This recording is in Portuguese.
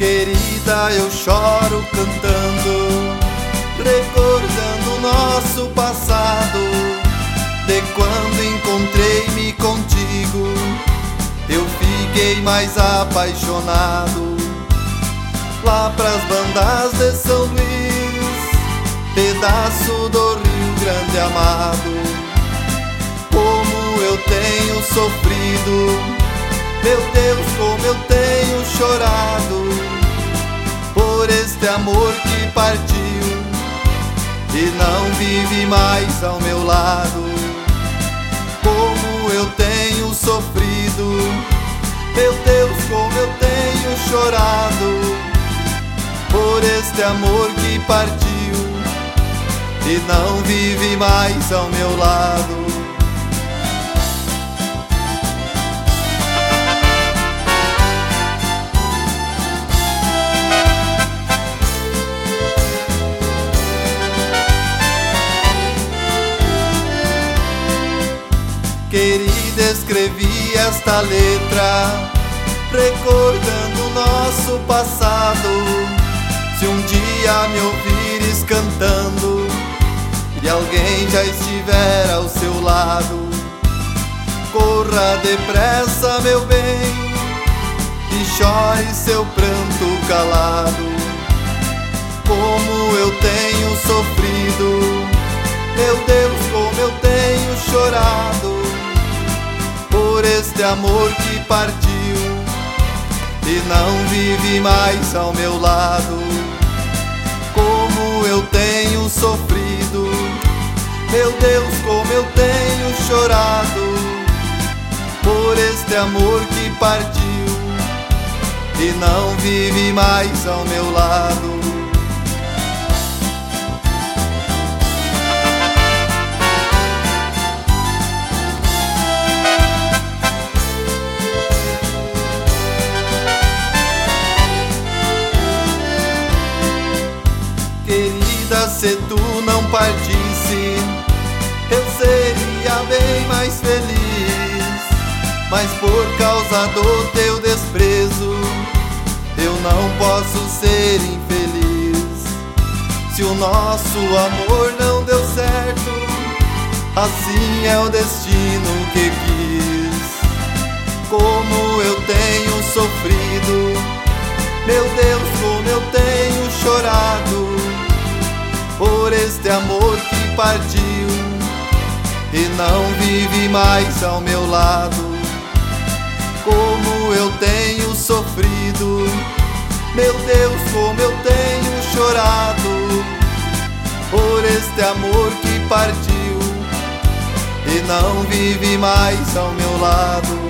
Querida, eu choro cantando, recordando o nosso passado. De quando encontrei-me contigo, eu fiquei mais apaixonado. Lá pras bandas de São Luís, pedaço do Rio Grande amado. Como eu tenho sofrido, meu Deus, como eu tenho chorado, por este amor que partiu e não vive mais ao meu lado. Como eu tenho sofrido, meu Deus, como eu tenho chorado, por este amor que partiu e não vive mais ao meu lado. Querida, escrevi esta letra, recordando o nosso passado. Se um dia me ouvires cantando e alguém já estiver ao seu lado, corra depressa, meu bem, e chore seu pranto calado. Como eu tenho sofrido, meu Deus, como eu tenho chorado, por este amor que partiu e não vive mais ao meu lado. Como eu tenho sofrido, meu Deus, como eu tenho chorado, por este amor que partiu e não vive mais ao meu lado. Querida, se tu não partisse, eu seria bem mais feliz. Mas por causa do teu desprezo, eu não posso ser infeliz. Se o nosso amor não deu certo, assim é o destino que quis. Como eu tenho sofrido, meu Deus, como eu tenho chorado, por este amor que partiu e não vive mais ao meu lado. Como eu tenho sofrido, meu Deus, como eu tenho chorado, por este amor que partiu e não vive mais ao meu lado.